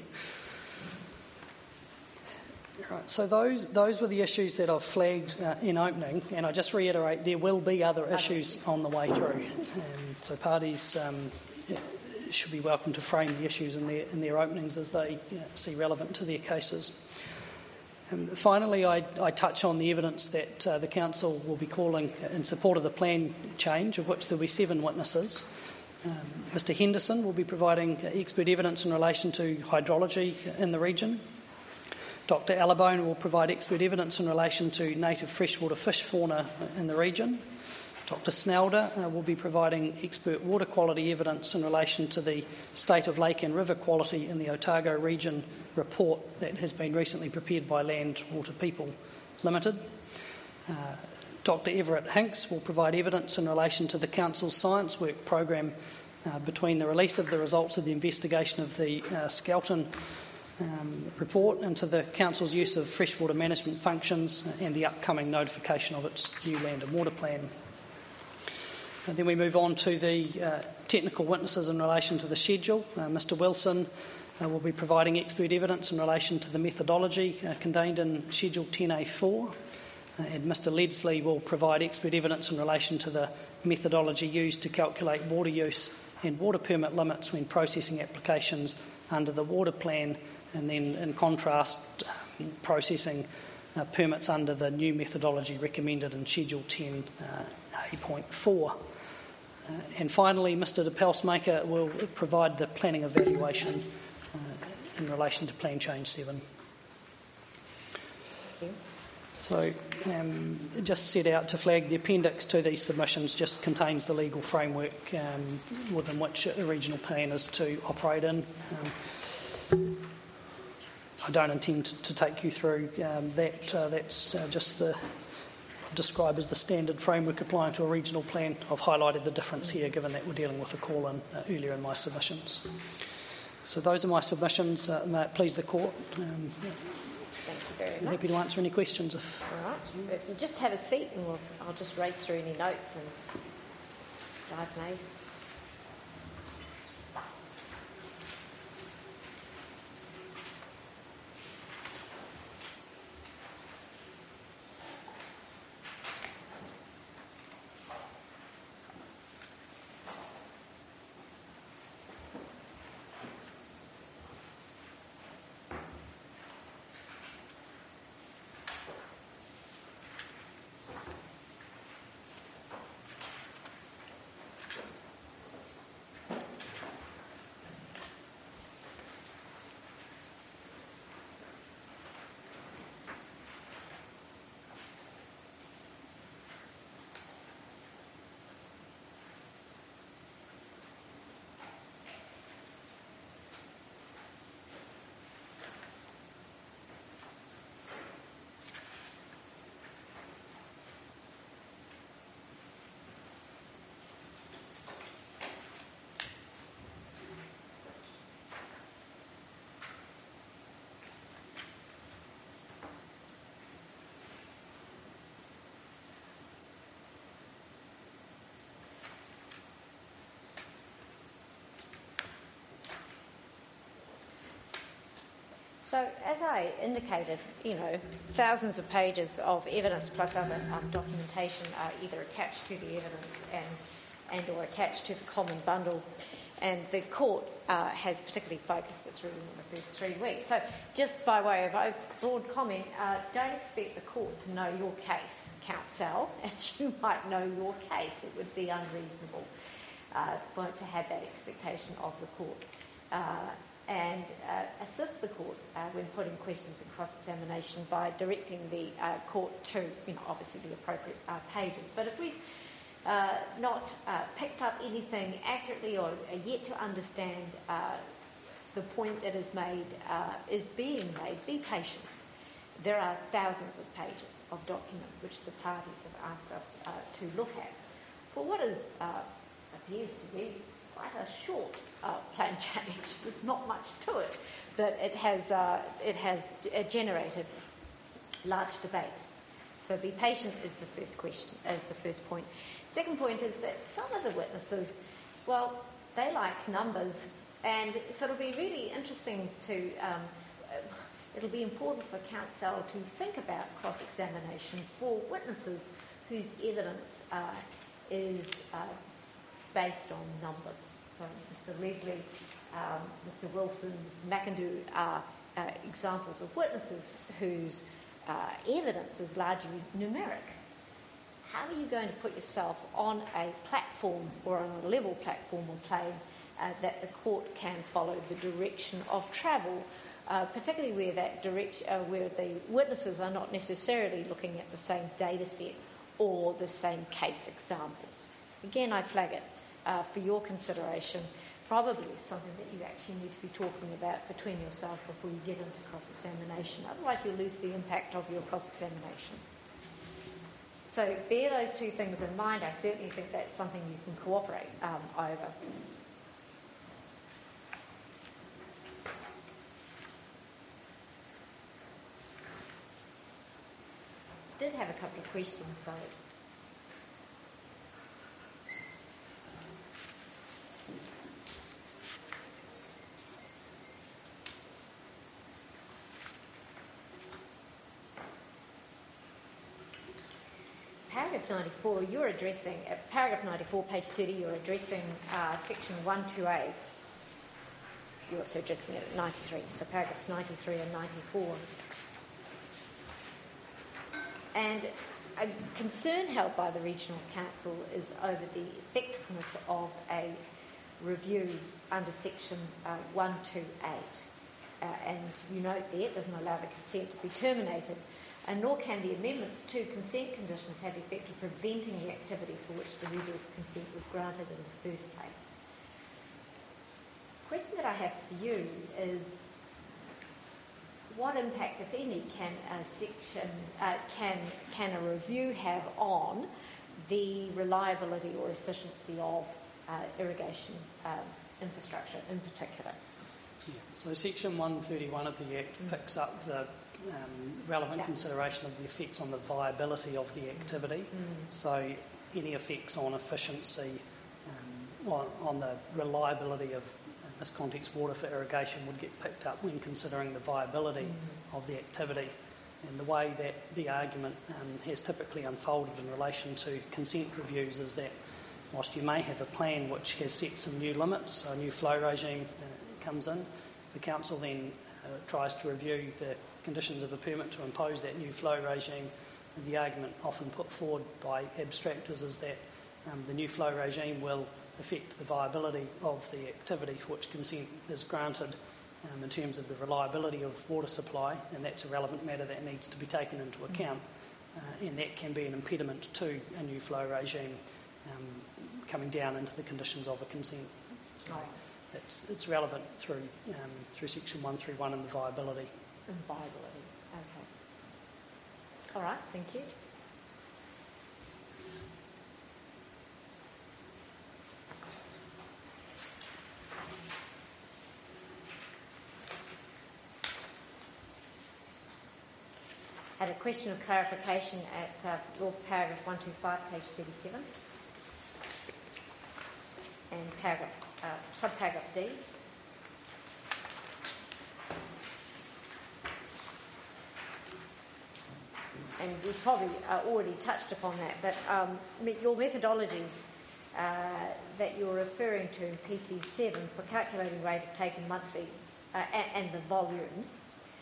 Right, so those those were the issues that I've flagged uh, in opening, and I just reiterate there will be other issues on the way through. Um, so parties um, should be welcome to frame the issues in their in their openings as they you know, see relevant to their cases. Um, finally, I, I touch on the evidence that uh, the council will be calling in support of the plan change, of which there will be seven witnesses. Um, Mr Henderson will be providing expert evidence in relation to hydrology in the region. Doctor Allabone will provide expert evidence in relation to native freshwater fish fauna in the region. Doctor Snelder uh, will be providing expert water quality evidence in relation to the state of lake and river quality in the Otago region report that has been recently prepared by Land Water People Limited. Uh, Doctor Everett Hinks will provide evidence in relation to the Council's science work program uh, between the release of the results of the investigation of the uh, Skelton um, report into the Council's use of freshwater management functions and the upcoming notification of its new land and water plan. And then we move on to the uh, technical witnesses in relation to the schedule. Uh, Mr Wilson uh, will be providing expert evidence in relation to the methodology uh, contained in Schedule ten A four. Uh, and Mr Ledsley will provide expert evidence in relation to the methodology used to calculate water use and water permit limits when processing applications under the water plan, and then in contrast um, processing uh, permits under the new methodology recommended in Schedule ten A point four. Uh, and finally, Mr De Pelsmaker will provide the planning evaluation uh, in relation to Plan Change seven. Thank you. So, um, just set out to flag the appendix to these submissions just contains the legal framework um, within which a regional plan is to operate in. Um, I don't intend to take you through um, that. Uh, that's uh, just the described as the standard framework applying to a regional plan. I've highlighted the difference here given that we're dealing with a call-in uh, earlier in my submissions. So those are my submissions. Uh, may it please the Court. Um, Thank you very I'm much. happy to answer any questions. If All right. If you just have a seat, and we'll, I'll just race through any notes and that I've made. So, as I indicated, you know, thousands of pages of evidence plus other um, documentation are either attached to the evidence and, and or attached to the common bundle. And the court uh, has particularly focused its ruling on the first three weeks. So, just by way of broad comment, uh, don't expect the court to know your case, counsel, as you might know your case. It would be unreasonable uh, for it to have that expectation of the court. Uh, and uh, assist the court uh, when putting questions in cross-examination by directing the uh, court to, you know, obviously the appropriate uh, pages. But if we've uh, not uh, picked up anything accurately or uh, yet to understand uh, the point that is made, uh, is being made, be patient. There are thousands of pages of document which the parties have asked us uh, to look at for what is uh, appears to be quite a short uh, plan change. There's not much to it, but it has uh, it has uh, generated large debate. So be patient is the first question, is the first point. Second point is that some of the witnesses, well, they like numbers, and so it'll be really interesting to. Um, it'll be important for counsel to think about cross-examination for witnesses whose evidence uh, is. Uh, based on numbers. So Mister Leslie, um, Mister Wilson, Mister McIndoe are uh, examples of witnesses whose uh, evidence is largely numeric. how are you going to put yourself on a platform or on a level platform or plane uh, that the court can follow the direction of travel, uh, particularly where that direct, uh, where the witnesses are not necessarily looking at the same data set or the same case examples. Again, I flag it uh, for your consideration. Probably something that you actually need to be talking about between yourself before you get into cross-examination. Otherwise, you'll lose the impact of your cross-examination. So bear those two things in mind. I certainly think that's something you can cooperate um, over. Did have a couple of questions, so. Paragraph ninety-four, you're addressing, at paragraph ninety-four, page thirty, you're addressing uh, section one twenty-eight. You're also addressing it at ninety-three, so paragraphs ninety-three and ninety-four. And a concern held by the Regional Council is over the effectiveness of a review under section uh, one twenty-eight. Uh, and you note there it doesn't allow the consent to be terminated, and nor can the amendments to consent conditions have the effect of preventing the activity for which the resource consent was granted in the first place. The question that I have for you is, what impact, if any, can a section, uh, can can a review have on the reliability or efficiency of uh, irrigation um, infrastructure in particular? Yeah. So section one thirty-one of the Act mm. picks up the um, relevant yeah. consideration of the effects on the viability of the activity. Mm. So any effects on efficiency, um, on, on the reliability of, in this context, water for irrigation would get picked up when considering the viability mm. of the activity. And the way that the argument um, has typically unfolded in relation to consent reviews is that whilst you may have a plan which has set some new limits, so a new flow regime uh, comes in, the council then uh, tries to review the conditions of a permit to impose that new flow regime. And the argument often put forward by abstractors is that um, the new flow regime will affect the viability of the activity for which consent is granted um, in terms of the reliability of water supply, and that's a relevant matter that needs to be taken into account, uh, and that can be an impediment to a new flow regime um, coming down into the conditions of a consent. So it's, it's relevant through um, through section one thirty-one and the viability. And viability, okay. All right, thank you. Had a question of clarification at uh, law paragraph one twenty-five, page thirty-seven, and paragraph uh, subparagraph D. And we've probably uh, already touched upon that, but um, your methodologies uh, that you're referring to in P C seven for calculating rate of taken monthly uh, and, and the volumes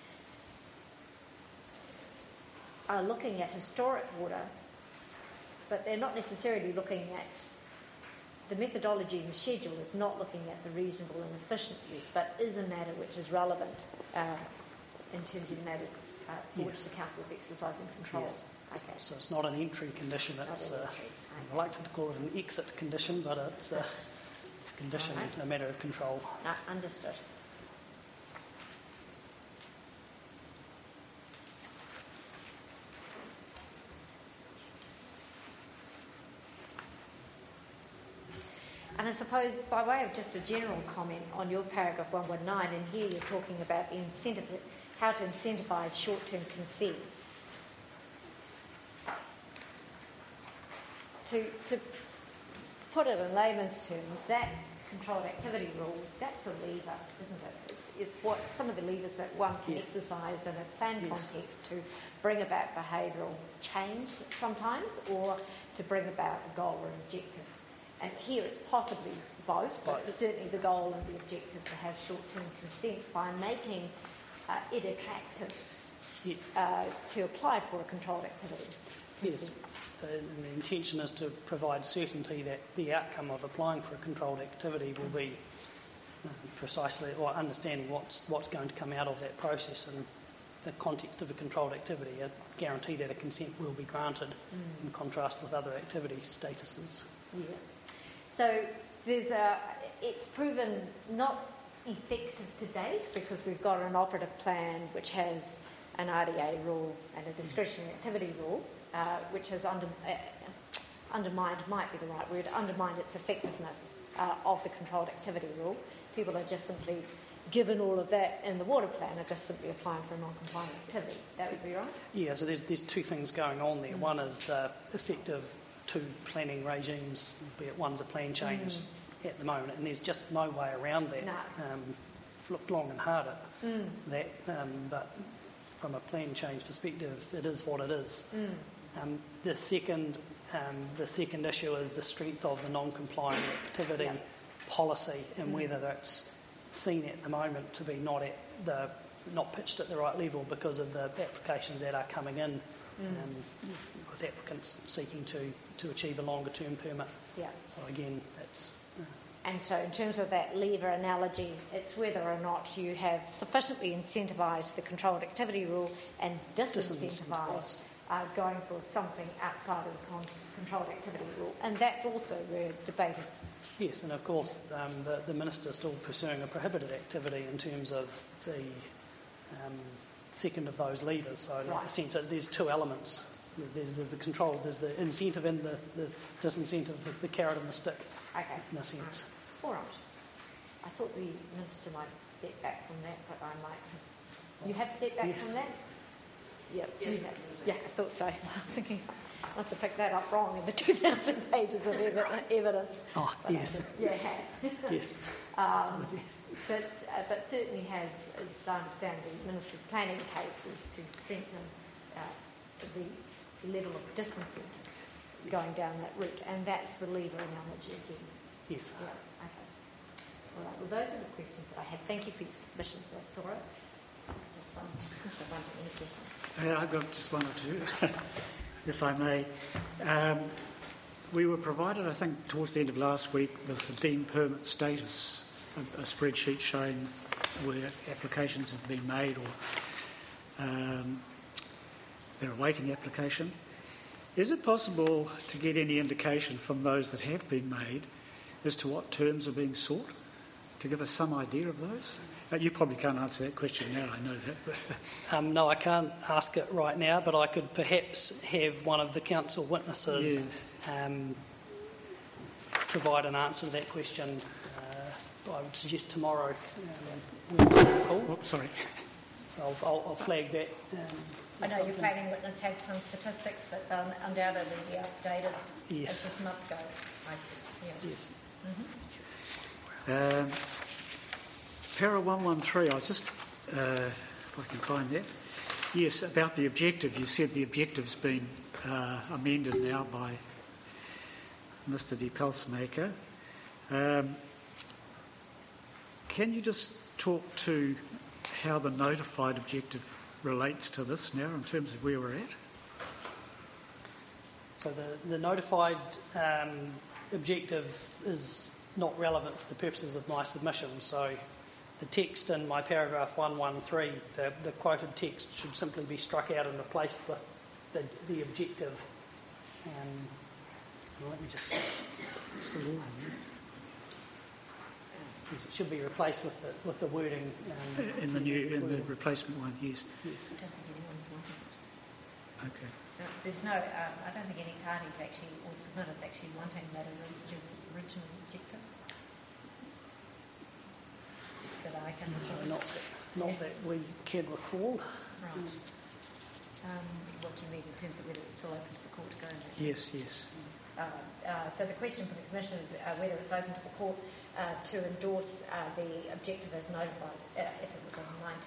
are looking at historic water, but they're not necessarily looking at the methodology in the schedule is not looking at the reasonable and efficient use, but is a matter which is relevant uh, in terms of matters uh, for yes. which the council is exercising control. Yes. Okay. So it's not an entry condition, it's, uh, entry. I'm reluctant to call it an exit condition, but it's, uh, it's a condition, Right. a matter of control. Uh, understood. And I suppose, by way of just a general comment on your paragraph one nineteen, and here you're talking about the incentive, how to incentivise short-term consents. To, to put it in layman's terms, that controlled activity rule, that's a lever, isn't it? It's, it's what some of the levers that one can yes. exercise in a plan yes. context to bring about behavioural change sometimes, or to bring about a goal or objective. And here it's possibly both, but both. certainly the goal and the objective to have short-term consent by making uh, it attractive Yeah. uh, to apply for a controlled activity Yes, the, the intention is to provide certainty that the outcome of applying for a controlled activity will be uh, precisely, or understanding what's, what's going to come out of that process in the context of a controlled activity, a guarantee that a consent will be granted mm. in contrast with other activity statuses. Yeah. So there's a, it's proven not effective to date because we've got an operative plan which has an R D A rule and a discretionary activity rule, uh, which has under, uh, undermined, might be the right word, undermined its effectiveness uh, of the controlled activity rule. People are just simply given all of that in the water plan, are just simply applying for a non-compliant activity. That would be right? Yeah, so there's, there's two things going on there. Mm. One is the effect of two planning regimes, albeit one's a plan change mm. at the moment, and there's just no way around that. No. Um, I've looked long and hard at mm. that, um, but from a plan change perspective, it is what it is. Mm. Um, the second, um, the second issue is the strength of the non-compliant activity yeah. policy and mm. whether it's seen at the moment to be not at the not pitched at the right level because of the applications that are coming in mm. um, with applicants seeking to, to achieve a longer term permit. Yeah. So again, it's. Uh, and so in terms of that lever analogy, it's whether or not you have sufficiently incentivised the controlled activity rule and disincentivised uh, going for something outside of the con- controlled activity rule. And that's also where debate is. Yes, and of course um, the, the Minister is still pursuing a prohibited activity in terms of the um, second of those levers. So in right. a sense, there's two elements. There's the, the control, there's the incentive and the, the disincentive, the, the carrot and the stick, okay. in a sense. All right. I thought the Minister might step back from that, but I might have... You have stepped back yes. from that? Yep. Yes. Yeah, I thought so. I was thinking... I must have picked that up wrong in the two thousand pages of ev- evidence. Oh, but yes. Just, yeah, it has. yes. Um, but, uh, but certainly has, as I understand the Minister's planning case, is to strengthen uh, the level of distancing going down that route. And that's the lever analogy again. Yes. Yeah, okay. All right, well, those are the questions that I had. Thank you for your submissions, they're thorough. Any questions? Yeah, I've got just one or two. If I may. Um, we were provided, I think, towards the end of last week with the deemed permit status, a, a spreadsheet showing where applications have been made or um, they're awaiting application. Is it possible to get any indication from those that have been made as to what terms are being sought, to give us some idea of those? Uh, you probably can't answer that question now, I know that. um, no, I can't ask it right now, but I could perhaps have one of the council witnesses yes. um, provide an answer to that question. Uh, I would suggest tomorrow. Um, when we call. Oh, sorry. So I'll, I'll, I'll flag that. Um, I know your planning witness had some statistics, but they'll undoubtedly be updated yes. as this month goes. I see. Yeah. Yes. Mm-hmm. Um, Para one one three, I was just, uh, if I can find that. Yes, about the objective. You said the objective's been uh, amended now by Mister De Pelsmaker. Um, can you just talk to how the notified objective relates to this now in terms of where we're at? So the, the notified um, objective is not relevant for the purposes of my submission. So the text in my paragraph one one three, the, the quoted text should simply be struck out and replaced with the, the objective. Um, let me just... just it should be replaced with the, with the wording. Um, in the new, in the replacement one, yes. Yes. I don't think anyone's wanting it. Okay. No, there's no, um, I don't think any parties actually, or submitters actually wanting that original objective. That I can Uh, not not yeah. that we can recall. Right. Um, what do you mean in terms of whether it's still open to the court to go in? Yes, yes. Uh, uh, so the question for the Commission is uh, whether it's open to the court uh, to endorse uh, the objective as notified uh, if it was undermined.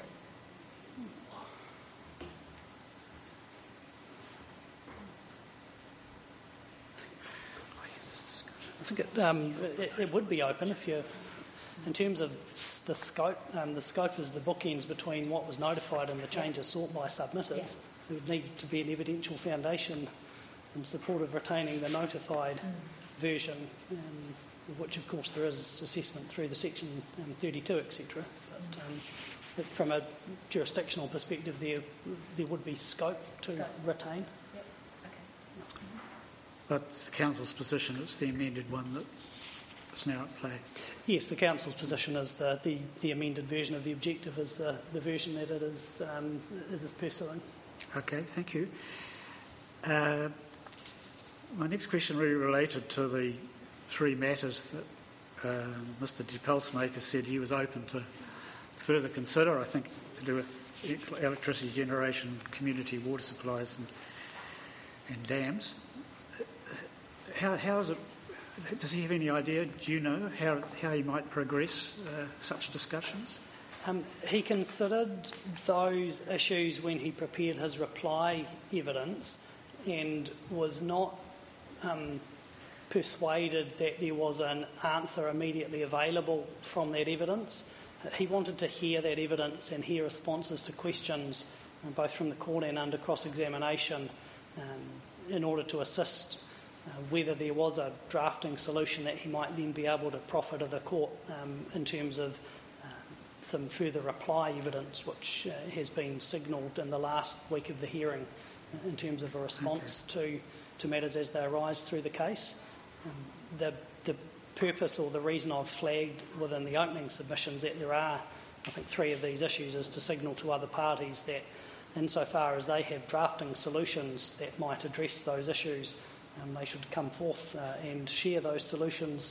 I think it, um, it, it would be open if you, in terms of the scope. Um, the scope is the bookends between what was notified and the changes sought by submitters. Yeah. There would need to be an evidential foundation in support of retaining the notified mm. version, um, which of course there is assessment through the section um, thirty-two, et cetera. But, um, but from a jurisdictional perspective, there there would be scope to scope. retain. Yep. Okay. But the council's position is the amended one that's now at play. Yes, the council's position is the, the, the amended version of the objective is the, the version that it is um, it is pursuing. Okay, thank you. Uh, my next question really related to the three matters that uh, Mister de Pelsmaker said he was open to further consider, I think to do with electricity generation, community water supplies and, and dams. How, how is it, does he have any idea, do you know, how, how he might progress uh, such discussions? Um, he considered those issues when he prepared his reply evidence and was not um, persuaded that there was an answer immediately available from that evidence. He wanted to hear that evidence and hear responses to questions, uh, both from the court and under cross-examination, um, in order to assist uh, whether there was a drafting solution that he might then be able to proffer to the court um, in terms of uh, some further reply evidence, which uh, has been signalled in the last week of the hearing uh, in terms of a response okay. to, to matters as they arise through the case. Um, the, the purpose or the reason I've flagged within the opening submissions that there are, I think, three of these issues is to signal to other parties that insofar as they have drafting solutions that might address those issues, um, they should come forth uh, and share those solutions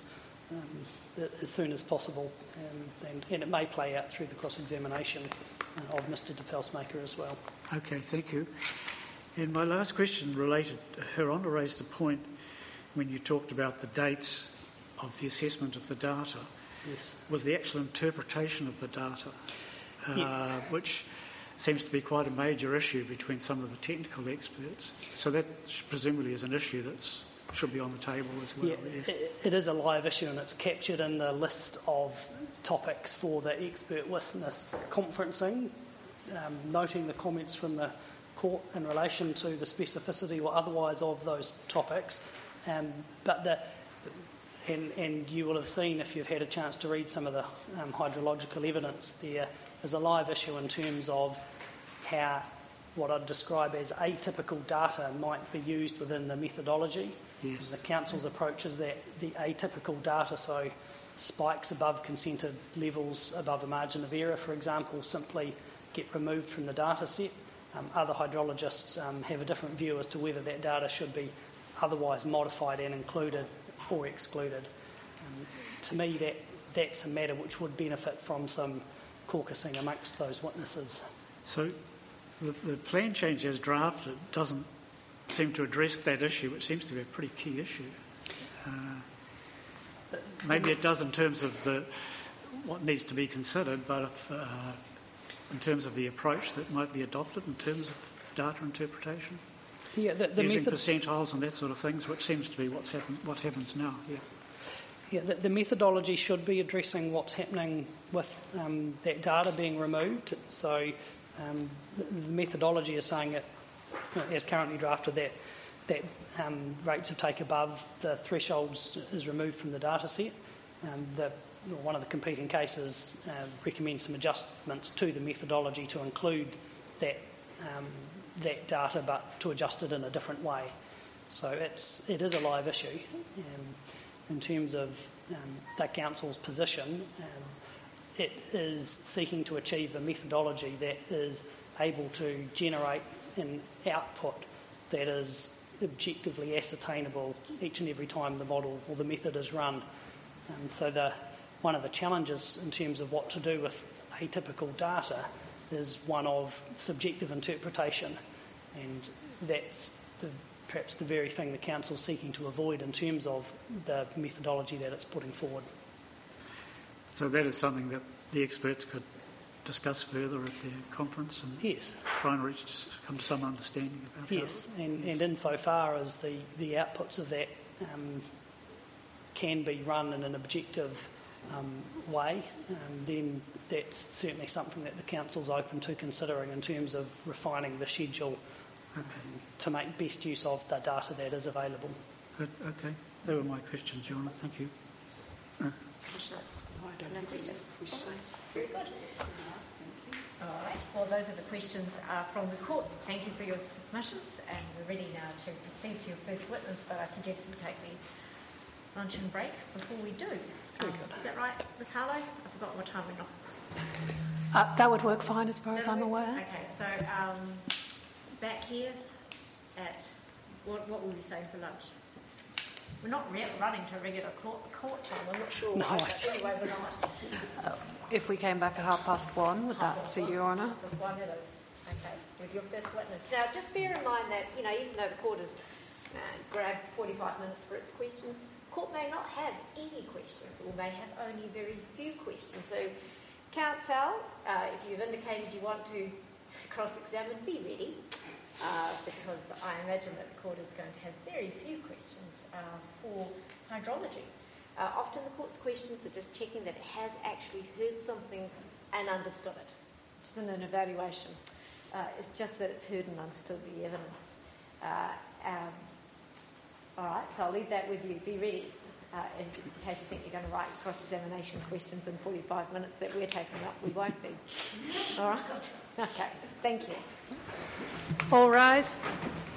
um, as soon as possible. Um, and, and it may play out through the cross-examination uh, of Mister de Pelsmaker as well. Okay, thank you. And my last question related, Her Honour raised a point when you talked about the dates of the assessment of the data, yes. was the actual interpretation of the data, uh, yeah. which seems to be quite a major issue between some of the technical experts. So that presumably is an issue that should be on the table as well. Yeah, yes. it, it is a live issue and it's captured in the list of topics for the expert witness conferencing, um, noting the comments from the court in relation to the specificity or otherwise of those topics. Um, but the And, and you will have seen, if you've had a chance to read some of the um, hydrological evidence, there is a live issue in terms of how what I'd describe as atypical data might be used within the methodology. Yes. The Council's approach is that the atypical data, so spikes above consented levels above a margin of error, for example, simply get removed from the data set. Um, other hydrologists um, have a different view as to whether that data should be otherwise modified and included or excluded. Um, to me, that that's a matter which would benefit from some caucusing amongst those witnesses. So the, the plan change as drafted doesn't seem to address that issue, which seems to be a pretty key issue. Uh, maybe it does in terms of the what needs to be considered, but if, uh, in terms of the approach that might be adopted in terms of data interpretation. Yeah, the, the using method, percentiles and that sort of things, which seems to be what's happen, what happens now. Yeah, yeah. The, the methodology should be addressing what's happening with um, that data being removed. So um, the, the methodology is saying that, as currently drafted, that that um, rates of take above the thresholds is removed from the data set. Um, the, one of the competing cases uh, recommends some adjustments to the methodology to include that. Um, that data but to adjust it in a different way. So it's, it is a live issue. Um, in terms of um, the Council's position, um, it is seeking to achieve a methodology that is able to generate an output that is objectively ascertainable each and every time the model or the method is run. Um, so the, one of the challenges in terms of what to do with atypical data is one of subjective interpretation, and that's the, perhaps the very thing the Council is seeking to avoid in terms of the methodology that it's putting forward. So that is something that the experts could discuss further at their conference and yes. try and reach come to some understanding about that. Yes, and, and insofar as the, the outputs of that um, can be run in an objective Um, way, um, then that's certainly something that the Council's open to considering in terms of refining the schedule to make best use of the data that is available. Good, okay. They were my questions, Your Honour. Thank you. Uh, No questions? Very good. All right. Well, those are the questions uh, from the court. Thank you for your submissions, and we're ready now to proceed to your first witness, but I suggest we take the luncheon break before we do. Um, is that right, Miz Harlow? I forgot what time we're not. Uh, that would work fine as far as That'll I'm work? aware. Okay, so um, back here at, what, what were we saying for lunch? We're not re- running to regular court, court time, I'm not sure. No, why, I but see. anyway, we're not. Uh, if we came back at half past one, would that suit Your Honour? Just one it is. Okay, with your first witness. Now, just bear in mind that, you know, even though the court has uh, grabbed forty-five minutes for its questions, the court may not have any questions or may have only very few questions. So, counsel, uh, if you've indicated you want to cross-examine, be ready, uh, because I imagine that the court is going to have very few questions uh, for hydrology. Uh, often the court's questions are just checking that it has actually heard something and understood it, which isn't an evaluation. Uh, it's just that it's heard and understood the evidence. Uh, um, all right, so I'll leave that with you. Be ready uh, in case you think you're going to write cross-examination questions in forty-five minutes that we're taking up. We won't be. All right? Okay, thank you. All rise.